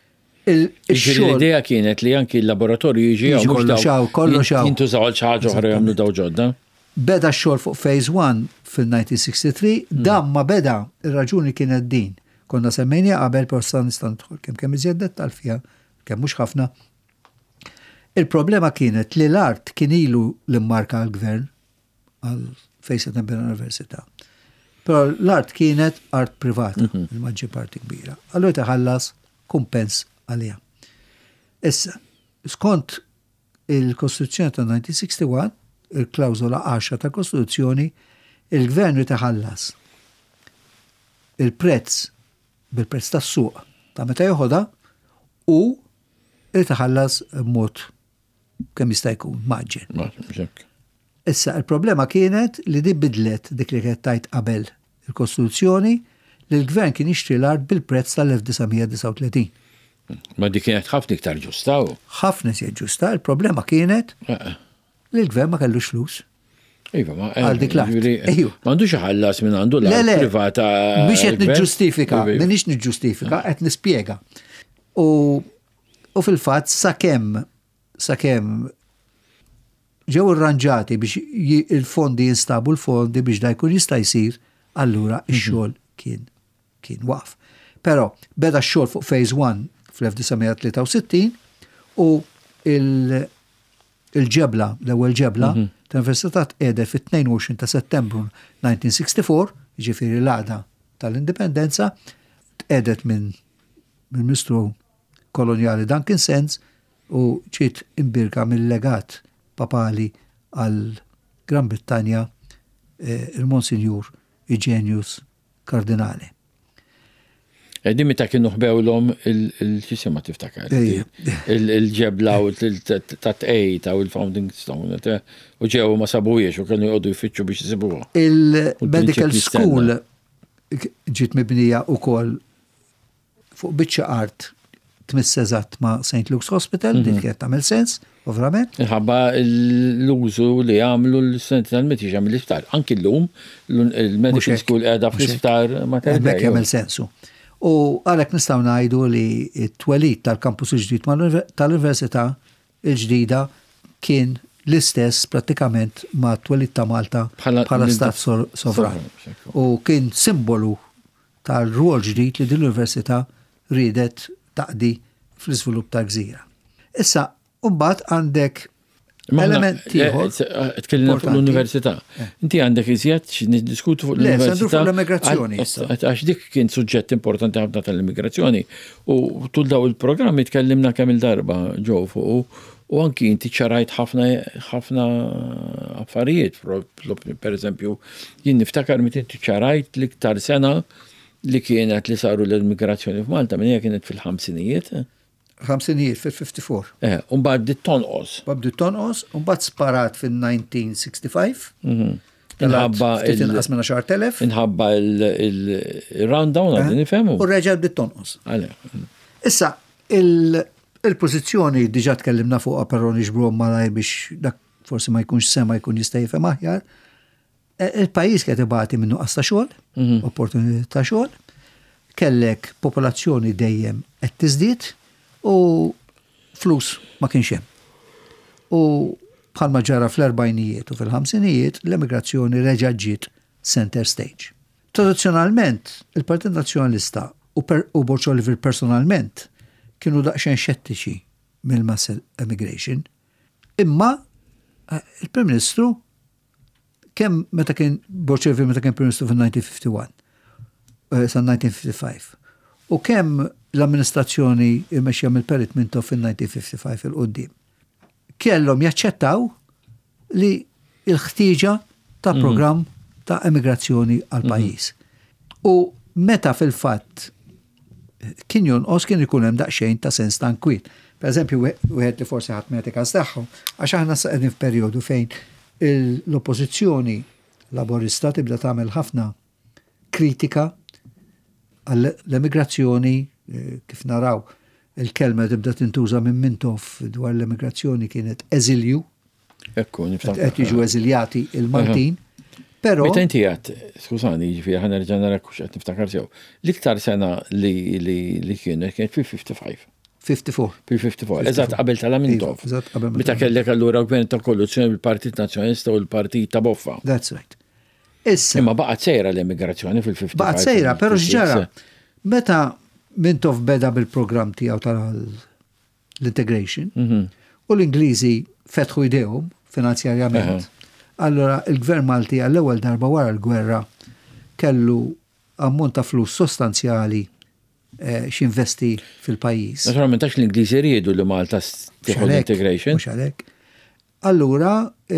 L-idea kienet li anki l-laboratorju jiġi Jiġi kollu xaw, kollu xaw. Jintużaw għal xi ħaġa oħra jagħmlu daw ġodda. Beda x-xogħol fuq phase one fil-nineteen sixty-three, dan ma beda ir-raġuni kienet din. Konna semmejnija qabel persa nista' nidħol kemm kemm iżjed dettal fiha, kemm mhux ħafna. Il-problema kienet li l-art kien ilu l-immarka għall-gvern għal Fejn Settember Università. Però l-art kienet art privata, il-maġġi parti kbira. Allura taħallas kumpens għalija. Issa, skont il-Kostituzzjoni ta' nineteen sixty-one, il-klawżola għaxra ta' Kostituzzjoni, il-gvern taħallas il-prezz bil-prezz tas-suq ta' meta joħodha u taħallas b'mod kemm jista' jkun maġġen. Issa, il-problema kienet li di bidlet dik li kienet tajt qabel il-Kostituzzjoni li l-gvern kien jixtri l-art bil-prezz tal-nineteen thirty-nine. Ma di kienet ħafna iktar ġusta. ħafna si ġusta, il-problema kienet li l-gvern ma kellux flus. Iva, ma għal dik l-art. M'għandux ħallas minn għandu l-art privata. Biex qed niġġustifika, minix niġġustifika, qed nispjega. U fil-fatt sakemm sakemm ġew irranġati biex il-fondi jinstabu l-fondi biex da jkun jista' jsir, allura x-xogħol kien kien waqf. Però beda x-xogħol fuq phase one fl-nineteen three-sixty u il-ġebla, l-ewwel ġebla tal-Università qiegħdet fit-tnejn ta' Settembru nineteen sixty-four, ġifieri l-għada tal-Indipendenza, qiegħdet minn mill-Ministru Kolonjali Duncan Sens u ġiet imbirka mill-legat papali għal Gran Brittanja il-Monsinjur Eugenius Kardinali. Di meta kienu ħbewlhom il-ġisima tiftakar. Il-ġebla u t-tqejta u il-Founding Stone. U ġew ma sabujiex u kienu jgħodu jfittxu biex jisibuha. Il-Medical School ġiet mibnija wkoll fuq biċċa art tmisseżat ma' Saint Luke's Hospital, dik qed tagħmel sens, ovvjament. Inħabba l-użu li għamlu l-Sentinel Metiġa mill-isptar. Anki llum il-Medical School qiegħda fl-isptar ma terġa' jagħmel sensu. U għalhekk nistgħu ngħidu li t-twelid tal-kampus il-ġdid tal-Università il-ġdida kien l-istess prattikament ma' t-twelid ta' Malta bħala stat sovran. U kien simbolu tal-rwol ġdid li din l-Università ridet taqdi fl-iżvilupp ta' gżira. Issa, mbagħad għandek element ieħor. Tkellimna fuq l-Università. Inti għandek iżjed xi niddiskutu fuq l-Università. fuq l-immigrazzjoni. Għax dik kien suġġett importanti ħafna tal-immigrazzjoni u tul daw il-programmi tkellimna kemm il-darba ġew fuq u anki inti ċarajt ħafna ħafna affarijiet. Per eżempju, jien niftakar meta inti ċarajt l-iktar sena li kienet li saru l-immigrazzjoni f'Malta, minn hija kienet fil-ħamsinijiet. ħamsinijiet fil-fifty-four. Eh, un bad dit tonqos. Bad dit tonqos, un bad sparat fil-nineteen sixty-five. Inħabba il-inqas minn għaxar telef. Inħabba il-rundown għadin nifhemu. U reġa' dit tonqos. Issa, il-pożizzjoni diġà tkellimna fuqha però nixbruhom malajr biex dak forsi ma jkunx sema jkun jista' jifhem aħjar. Il-pajjiż kien ibati minnu qas ta' xogħol, opportunità ta' xogħol, kellek popolazzjoni dejjem qed tiżdied u flus ma kienx hemm. U bħalma ġara fl-erbajnijiet u fil-ħamsinijiet l-emigrazzjoni reġa' ġiet center stage. Tradizzjonalment il-Partit Nazzjonalista u Bord Oliver personalment kienu daqsxejn xettiċi mill-mass immigration, imma il-Prim Ministru kemm meta kien Bord Oliver meta kien Prim Ministru fil-nineteen fifty-one sa nineteen fifty-five u kemm l-amministrazzjoni immexxija mill-Perit Minto fil-nineteen fifty-five il-qudiem kellhom jaċċettaw li l-ħtieġa ta' programm ta' emigrazzjoni għal pajjiż. U meta fil-fatt kien jonqos kien ikun hemm daqsxejn ta' sens tankwil. Pereżempju wieħed li forsi ħadd metika tagħhom għax aħna qegħdin f'perjodu fejn l-oppożizzjoni laborista tibda tagħmel ħafna kritika għall-emigrazzjoni kif naraw il-kelma tibda tintuża minn Mintoff dwar l-emigrazzjoni kienet eżilju. Ekku, niftakar. Qed jiġu eżiljati il-Maltin. Però meta inti għad, skużani, ġifieri ħa nerġa' nara kux qed niftakar sew. L-iktar sena li li li kienet kienet fil-fifty-five. fifty-four. fil-fifty-four. Eżatt qabel tal-Amintov. Iva, eżatt qabel Meta kellek allura gvern ta' kolluzzjoni bil-Partit Nazzjonalista u l-Partit ta' Boffa. That's right. Issa. Imma baqgħet sejra l-immigrazzjoni fil-fifty-five. Baqgħet sejra, però x'ġara. Meta Mintov beda bil-programm tiegħu tal-integration u l-Ingliżi fetħu idejhom finanzjarjament. Allora il-Gvern Malti għall-ewwel darba wara l-gwerra kellu ammont ta' flus sostanzjali x'investi fil-pajjiż. Naturalment għax l-Ingliżi riedu li Malta tieħu l-integration. Mhux għalhekk. Allura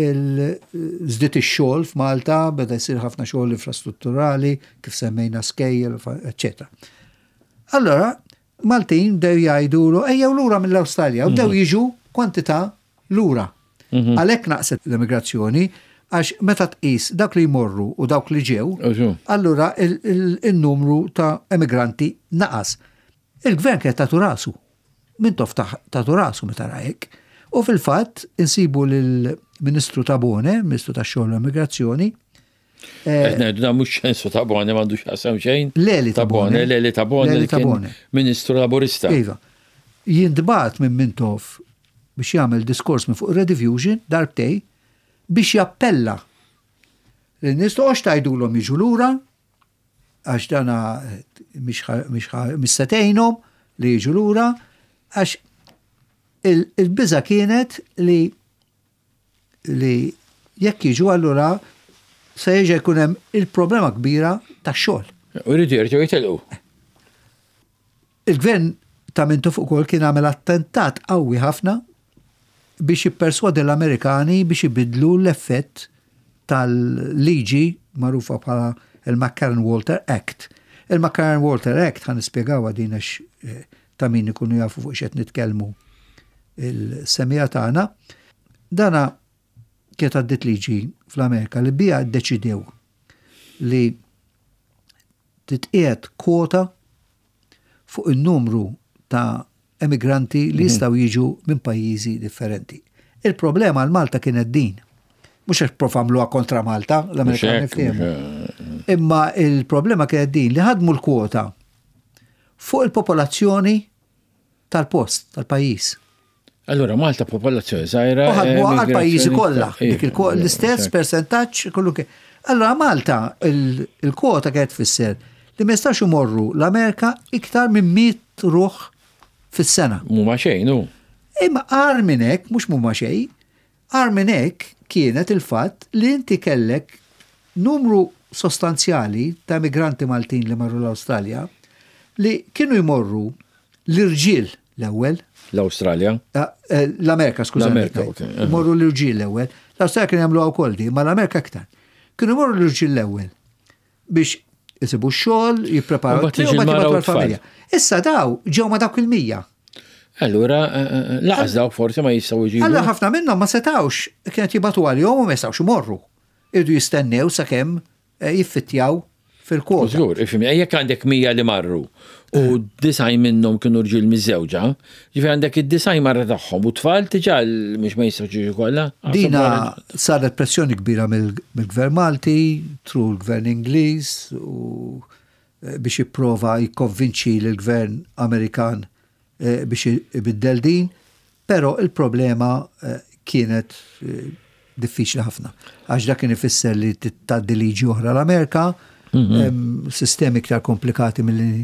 żdiet ix-xogħol f'Malta beda jsir ħafna xogħol infrastrutturali, kif semmejna skejjel, eċetera. Allora Maltin dew jgħidulu ejjew lura mill-Awstralja u dew jiġu kwantità lura. Għalhekk naqset l-immigrazzjoni għax meta tqis dak li jmorru u dawk li ġew, allura il-numru ta' emigranti naqas. Il-gvern kien tagħtu rasu. Mintov tagħtu rasu meta rajek. U fil-fatt insibu lill-Ministru ta' Bone, Ministru tax-Xogħol u Immigrazzjoni. Ngħidu da mhux ċensu ta' Bone m'għandux qasam xejn. Leli ta' Bone. Leli ta' Bone li kien Ministru Laburista. Iva. Jindbat minn Mintov biex jagħmel diskors minn fuq Rediffusion darbtej biex jappella l-nies toqgħodx tgħidulhom jiġu lura għax dana mhix setejnhom li jiġu lura għax il-biża kienet li li jekk jiġu allura se jerġa' jkun hemm il-problema kbira tax-xogħol. U jridu jerġgħu jitilqu. Il-gvern ta' Mintov ukoll kien għamel attentat qawwi ħafna biex jipperswadi l-Amerikani biex ibidlu l-effett tal-liġi magħrufa bħala il-McCarran-Walter Act. Il-McCarran-Walter Act ħan nispjegawha din għax ta' min ikunu jafu fuq x'qed nitkellmu il-semija tagħna. Dana kien għaddit liġi fl-Amerika li bija ddeċidew li titqiegħed kwota fuq in-numru ta' emigranti li jistgħu jiġu minn pajjiżi differenti. Il-problema għal Malta kienet din. Mhux qed profamluha kontra Malta, l-Amerikani fehmu. Imma il-problema kienet din li ħadmu l-kwota fuq il-popolazzjoni tal-post, tal-pajjiż. Allura Malta popolazzjoni żgħira. U ħadmuha għall-pajjiżi kollha, dik l-istess persentaġġ kollu kien. Allura Malta il-kwota kienet tfisser li ma jistax imorru l-Amerika iktar minn miet ruħ fis-sena. Mhuma xejn hu. Imma qar minn hekk, mhux mhuma xejn, qar minn hekk kienet il-fatt li inti kellek numru sostanzjali ta' migranti Maltin li marru l-Awstralja li kienu jmorru l-irġiel l-ewwel. L-Awstralja? L-Amerika, skużani. Jmorru l-irġiel l-ewwel. L-Awstralja kienu jagħmluha wkoll di, ma l-Amerika aktar. Kienu jmorru l-irġiel l-ewwel biex isibu x-xogħol, jippreparaw l-familja. Issa daw ġew ma dawk il-mija. Allura laqas daw forsi ma jistgħu jġibu. Allura ħafna minnhom ma setawx kienet jibatu għalihom u ma jistgħux imorru. Irdu jistennew sakemm jiffittjaw fil-kwota. Żgur, ifhimni, jekk għandek mija li marru u disajn minnhom kienu rġiel miż-żewġa, ġifier għandek id-disajn marra tagħhom u tfal diġà mhux ma jistgħux jiġu kollha. Dina saret pressjoni kbira mill-Gvern Malti, tru l-Gvern Ingliż u biex jipprova jikkonvinċi l-Gvern Amerikan biex ibiddel din, però il-problema kienet diffiċli ħafna. Għax dak kien ifisser li tgħaddi liġi oħra l-Amerika, sistemi iktar komplikati mill-li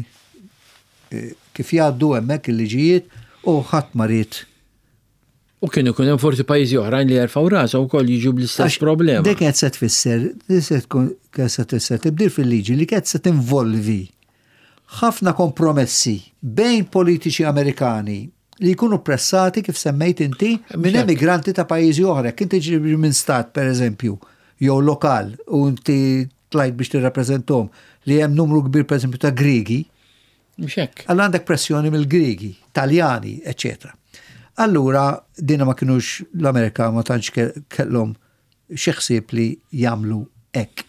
kif jgħaddu hemmhekk il-liġijiet u ħadd marit. U kienu kun hemm forsi pajjiżi oħrajn li jerfgħu rashom ukoll jiġu bl-istess problema. Dik qed se tfisser, se tkun se tfisser tibdil fil-liġi li qed se tinvolvi ħafna kompromessi bejn politiċi Amerikani li jkunu pressati kif semmejt inti minn emigranti ta' pajjiżi oħra. Inti ġibi minn stat pereżempju jew lokal u inti tlajt biex tirrappreżentom li hemm numru kbir pereżempju ta' Griegi. Mxek. Allora għandek pressjoni mill-Griegi, Taljani, eccetera. Allura dina ma kienux l-Amerika ma tantx kellhom xi ħsieb li jagħmlu hekk.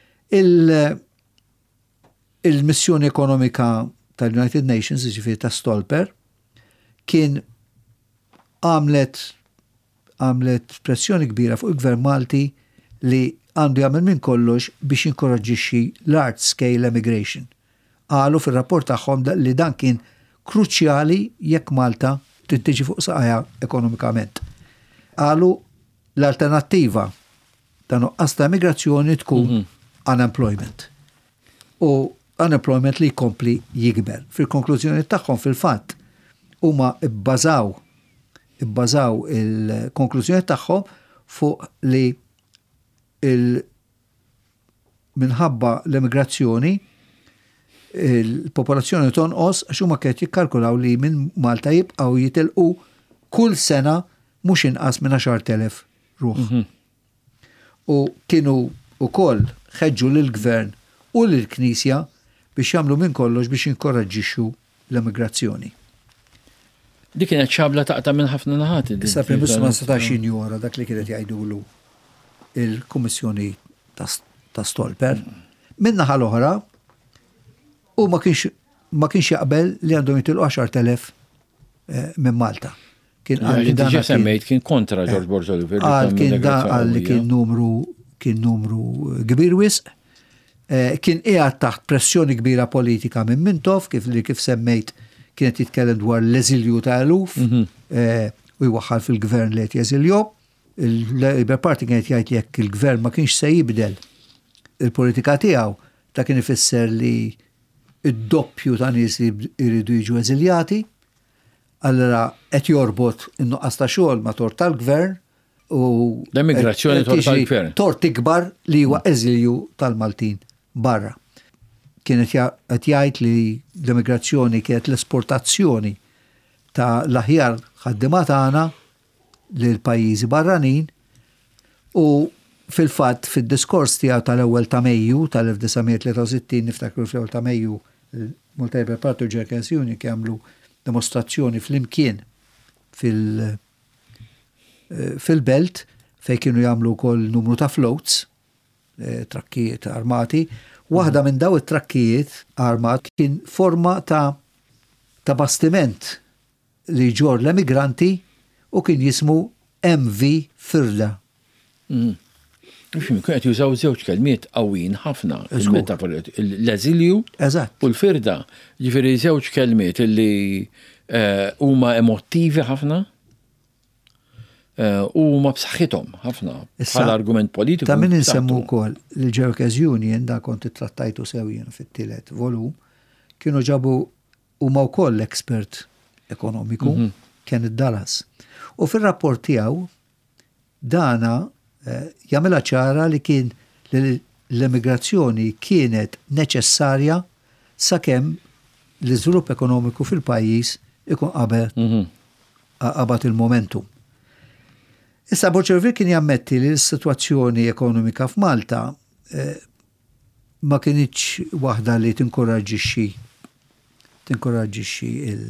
Il-missjoni ekonomika tal-United Nations, ġifieri ta' Stolper, kien għamlet għamlet pressjoni kbira fuq il-Gvern Malti li għandu jagħmel minn kollox biex jinkoraġġixxi large scale immigration. Qalu fir-rapport tagħhom li dan kien kruċjali jekk Malta trid tiġi fuq saqajja ekonomikament. Qalu l-alternattiva ta' nuqqas ta' migrazzjoni tkun mm -hmm. unemployment. U unemployment li jkompli jikber. Fil-konklużjoni tagħhom fil-fatt huma bbażaw bbażaw il-konklużjoni tagħhom fuq li il minħabba l-immigrazzjoni il-popolazzjoni tonqos għax huma qed jikkalkulaw li minn Malta jibqgħu jitilqu kull sena mhux inqas minn għaxar elef ruħ. Mm -hmm. U kienu wkoll ħeġġu lill-gvern u lill-Knisja biex jagħmlu minn kollox biex jinkoraġġixxu l-immigrazzjoni. Dik kienet xabla taqta' minn ħafna naħat. Issa primus ma setax jinjora dak li kienet jgħidulu il-Kummissjoni ta' Stolper. Minn naħa l-oħra u ma kienx ma kienx jaqbel li għandhom jitilqu għaxar elef minn Malta. Kien għalli dan semmejt kien kontra George Borzoli. Għal kien da għalli kien numru kien numru kbir wisq. Kien qiegħed taħt pressjoni kbira politika minn Mintoff kif li kif semmejt kienet jitkellem dwar l-eżilju ta' eluf u jwaħħal fil-gvern li qed jeżiljhom. Il-Labour Party kienet jgħid jekk il-gvern ma kienx se jibdel il-politika tiegħu ta' kien ifisser li id-doppju ta' nies li jridu jiġu eżiljati. Allora qed jorbot in-nuqqas ta' xogħol ma' tort tal-gvern u l-immigrazzjoni tort tal-gvern. Tort ikbar li huwa eżilju tal-Maltin barra. Kienet qed jgħid li l-immigrazzjoni kienet l-esportazzjoni ta' l-aħjar ħaddiema tagħna lil pajjiżi barranin u fil-fatt fid-diskors tiegħu tal-ewwel ta' Mejju tal-elf disajn tlieta u sittin niftakru fl-ewwel ta' Mejju il-Malta Labour Party u Ġerkens Union jagħmlu demostrazzjoni fl-imkien fil- fil-belt fejn kienu jagħmlu wkoll numru ta' floats, trakkijiet armati. Waħda minn daw it-trakkijiet armat kien forma ta' ta' bastiment li ġor l-emigranti u kien jismu M V Firda. Kien qed jużaw żewġ kelmiet qawwin ħafna l-eżilju u l-firda. Ġifieri żewġ kelmiet li huma emottivi ħafna u ma b'saħħithom ħafna bħala argument politiku. Ta' min insemmu wkoll il-Ġerkens Union da kont ittrattajtu sewwien fit-tielet volum kienu ġabu huma wkoll l-expert ekonomiku kien id-Dallas. U fir-rapport tiegħu dana jagħmilha ċara li kien l-immigrazzjoni kienet neċessarja sakemm l-iżvilupp ekonomiku fil-pajjiż ikun qabel qabad il-momentum. Issa Boċervil kien jammetti li l-sitwazzjoni ekonomika f'Malta ma kienitx waħda li tinkoraġġixxi tinkoraġġixxi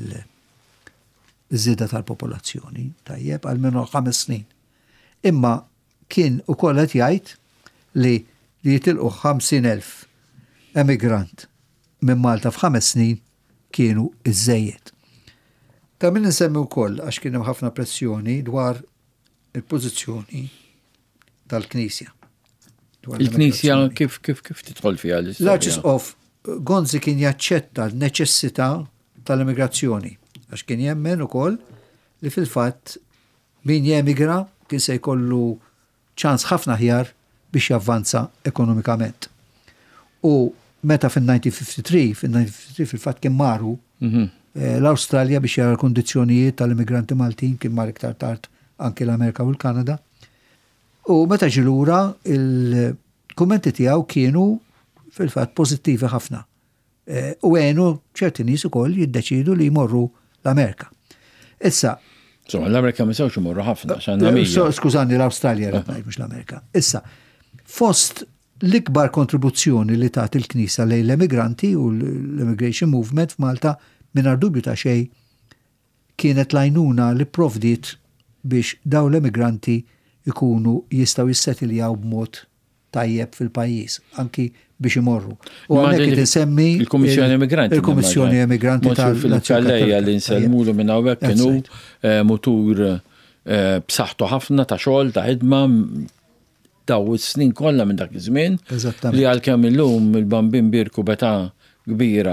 il-żieda tal-popolazzjoni tajjeb għal minn ħames snin. Imma kien ukoll qed jgħid li li jitilqu ħamsin elf emigrant minn Malta f'ħames snin kienu iżejjed. Ta' min insemmi wkoll għax kien hemm ħafna pressjoni dwar il-pożizzjoni tal-Knisja. Il-Knisja kif kif kif tidħol fiha l-istorja? L-Archbishop Gonzi kien jaċċetta l-neċessità tal-immigrazzjoni għax kien jemmen ukoll li fil-fatt min jemigra kien se jkollu ċans ħafna ħjar biex javvanza ekonomikament. U meta fin-nineteen fifty-three, fin-nineteen fifty-three fil-fatt kien maru l-Awstralja biex jara l-kondizzjonijiet tal-immigranti Maltin kien mar iktar tard anke l-Amerika u l-Kanada. U meta ġilura il-kummenti tiegħu kienu fil-fatt pożittivi ħafna. U għenu ċerti nies ukoll jiddeċidu li jmorru l-Amerika. Issa Insomma, l-Amerika ma sewx imorru ħafna x'għandna mija. Skużani, l-Awstralja qed ngħid mhux l-Amerika. Issa, fost l-ikbar kontribuzzjoni li tat il-Knisja lejn l-emigranti u l-immigration movement f'Malta mingħajr dubju ta' xejn kienet lajnuna li provdiet biex daw l-emigranti ikunu jistgħu jissetiljaw b'mod tajjeb fil-pajjiż, anki biex imorru. U għalhekk insemmi il-Kummissjoni Emigranti. Il-Kummissjoni Emigranti tal-Kalleja li nsellmulu minn hawnhekk kienu mutur b'saħħtu ħafna ta' xogħol ta' ħidma daw is-snin kollha minn dak iż-żmien li għalkemm illum il-bambin birku beta kbira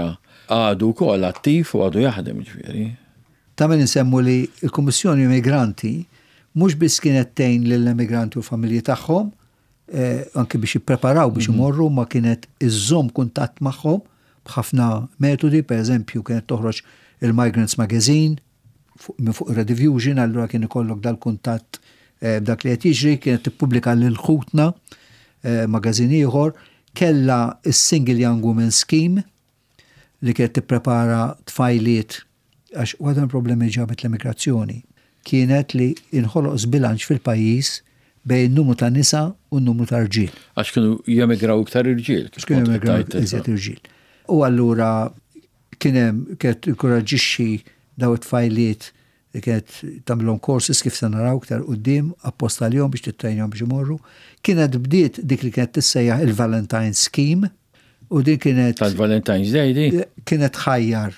għadu kol attiv u għadu jaħdem ġifieri. Ta' min insemmu li l-Kummissjoni Immigranti mhux biss kienet tgħin lill-immigranti u l-familji tagħhom, eh, anke biex jippreparaw biex imorru, ma kienet iżżomm kuntatt magħhom b'ħafna metodi, pereżempju kienet toħroġ il-Migrants Magazine minn fuq ir-Rediffusion, allura kien ikollok dal-kuntatt eh, b'dak li qed jiġri, kienet tippubblika lil ħutna eh, magażin ieħor, kellha is-Single Young Women Scheme li kienet tipprepara tfajliet għax waħda problemi ġabet l-immigrazzjoni kienet li inħoloq bilanċ fil-pajjiż bejn numru ta' nisa u numru ta' rġiel. Għax kienu jemigraw iktar irġiel. Għax kienu jemigraw iktar irġiel. U allura kien hemm kienet inkoraġġixxi daw it-tfajliet li kienet tagħmilhom courses kif se naraw iktar quddiem apposta għalihom biex tittrejnhom biex imorru. Kienet bdiet dik li kienet tissejjaħ il-Valentine Scheme u din kienet tal-Valentine's Day di kienet ħajjar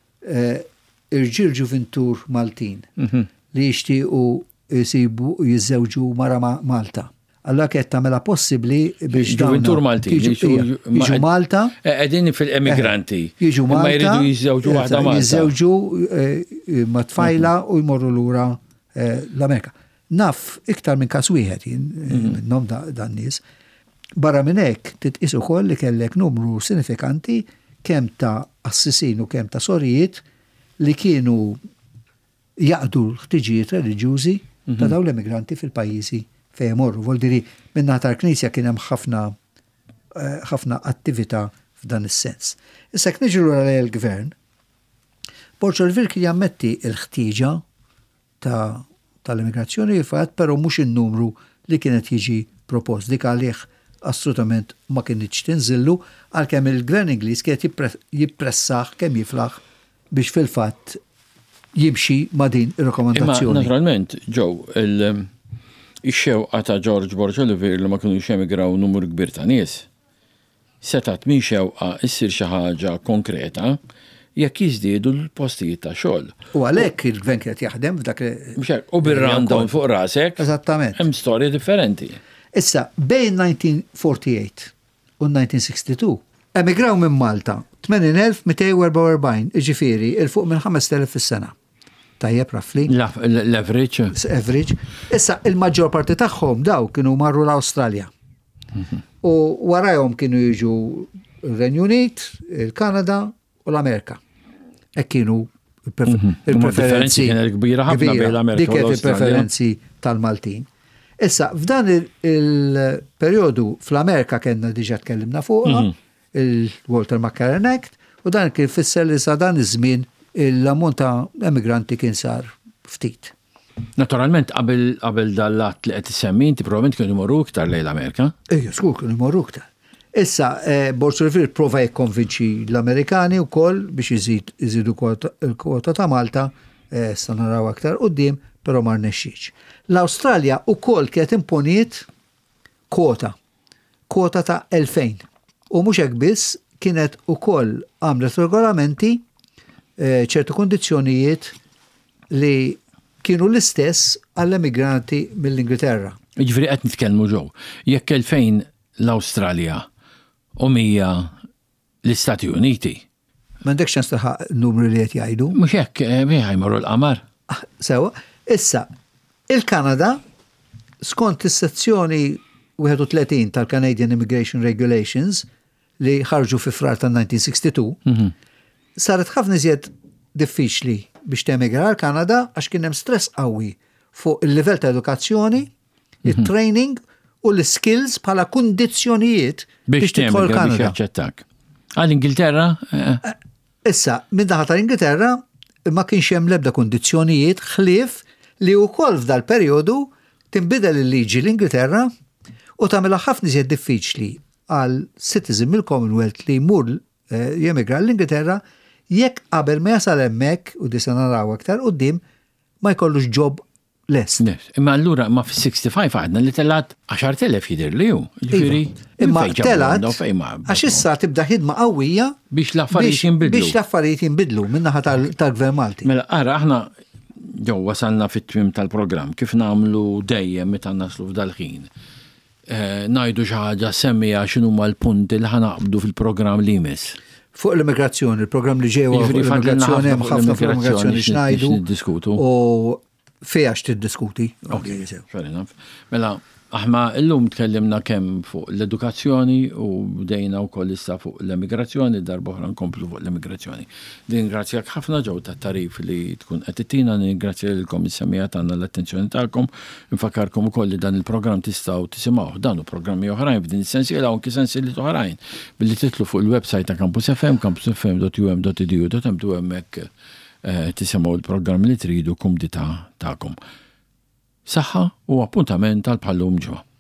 irġiel ġuventur Maltin li jixtiequ jsibu jiżżewġu mara Malta. Allora kienet tagħmilha possibbli biex ġuventur Maltin jiġu Malta. Qegħdin fil-emigranti. Jiġu Malta. Ma jridu jiżżewġu waħda Malta. Jiżżewġu ma' tfajla u jmorru lura l-Amerika. Naf iktar minn każ wieħed minnhom dan nies. Barra minn hekk titqis ukoll li kellek numru sinifikanti kemm ta' assisin u kemm ta' sorijiet li kienu jaqdu l-ħtiġijiet reliġjużi ta' dawn l-emigranti fil-pajjiżi fejn imorru. Voldiri minna tal-Knisja kien hemm ħafna ħafna attività f'dan is-sens. Issa jekk niġu lura l-gvern, Borġolvir kien jammetti l-ħtieġa ta' tal-immigrazzjoni fatt, però mhux in-numru li kienet jiġi propost. Dik għalih assolutament ma kienx tinżillu għalkemm il-Gvern Ingliż kienet jippressaħ kemm jiflaħ biex fil-fatt jimxi ma' din ir-rakkomandazzjoni. Imma naturalment, Joe, il-xewqa ta' George Borġolvir li ma kienu jemigraw numru kbir ta' nies, setat min xewqa issir xi ħaġa konkreta jekk jiżdiedu l-postijiet ta' xogħol. U għalhekk il-gvern kienet jaħdem f'dak u bir-rundown fuq rasek. Eżattament. Hemm storji differenti. Issa bejn nineteen forty-eight u nineteen sixty-two emigraw minn Malta tmaniin elf mitej u erba' u erbgħin, iġifieri il fuq minn ħames elef fis-sena. Tajjeb rafli. L-average. Average. Issa il-maġġor parti tagħhom daw kienu marru l-Awstralja. U warajhom kienu jiġu ir-Renju Unit, il-Kanada u l-Amerika. Hekk kienu il-preferenzi kbira ħafna bejn l-Amerika u l-Awstralja. il-preferenzi tal-Maltin. Issa f'dan il-perjodu fl-Amerika kellna diġà tkellimna fuqha, il-Walter McCarran Act, u dan kien fisser li sa dan iż-żmien l-ammont ta' emigranti kien sar ftit. Naturalment, qabel dal-att li qed issemmi inti probabbilment kienu jmorru iktar lejn l-Amerika. Ejja, skur kienu jmorru iktar. Issa, Borġolvir prova jikkonvinċi l-Amerikani wkoll biex iżidu l-kwota ta' Malta, sa naraw aktar quddiem, però ma rnexxietx. L-Awstralja wkoll kienet imponiet kwota, kwota ta' elfejn. U mhux hekk biss kienet ukoll għamlet regolamenti ċertu kondizzjonijiet li kienu l-istess għall-emigranti mill-Ingilterra. Ġifieri qed nitkellmu ġew. Jekk elfejn l-Awstralja u mija l-Istati Uniti. M'għandekx ċans taħaq numru li qed jgħidu. Mhux hekk jmorru l-qamar. Sewa, issa il-Kanada skont is-sezzjoni wieħed u tletin tal-Canadian Immigration Regulations li ħarġu fi frar tal-nineteen sixty-two, saret ħafna iżjed diffiċli biex temigra għal-Kanada għax kien hemm stress qawwi fuq il-livell ta' edukazzjoni, il-training u l-skills bħala kundizzjonijiet biex tidħol Kanada. Għal-Ingilterra? Issa, minn daħal tal-Ingilterra ma kienx hemm l-ebda kundizzjonijiet ħlief li wkoll f'dal perjodu tinbidel il-liġi l-Ingilterra u tagħmilha ħafna iżjed diffiċli għal citizen mill-Commonwealth li jmur jemigra l-Ingilterra jekk qabel ma jasal hemmhekk u di se naraw aktar quddiem ma jkollux job lest. Imma allura ma fis-sixty-five għadna li telat għaxar elef jidher li hu. Imma telat għax issa tibda ħidma qawwija biex l-affarijiet jinbidlu. Biex l-affarijiet jinbidlu min-naħa tal-Gvern Malti. Mela ara aħna ġew wasalna fit-twim tal-programm kif nagħmlu dejjem meta naslu f'dal-ħin. Ngħidu xi ħaġa semmija x'inhuma l-punti li ħanaqbdu fil-programm li jmiss. fuq l-immigrazzjoni, il-programm li ġewa fuq l-immigrazzjoni, hemm ħafna fuq l-immigrazzjoni x'ngħidu u fejn tiddiskuti. Okay, fair enough. Mela, aħna illum tkellimna kemm fuq l-edukazzjoni u bdejna wkoll issa fuq l-immigrazzjoni, darba oħra nkomplu fuq l-immigrazzjoni. Ningrazzjak ħafna ġew tat-tarif li tkun qed ittina, ningrazzja lilkom is-semija tagħna l-attenzjoni tagħkom. Infakkarkom ukoll li dan il-programm tistgħu tisimgħu dan u programmi oħrajn f'din is-sensiela u anke sensieli oħrajn billi titlu fuq il-website ta' Campus F M, campus f m dot u m dot e d u dot m tu hemmhekk tisimgħu il-programm li tridu kumdita tagħkom. Saħħa u appuntament tal-bħallum ġimgħa.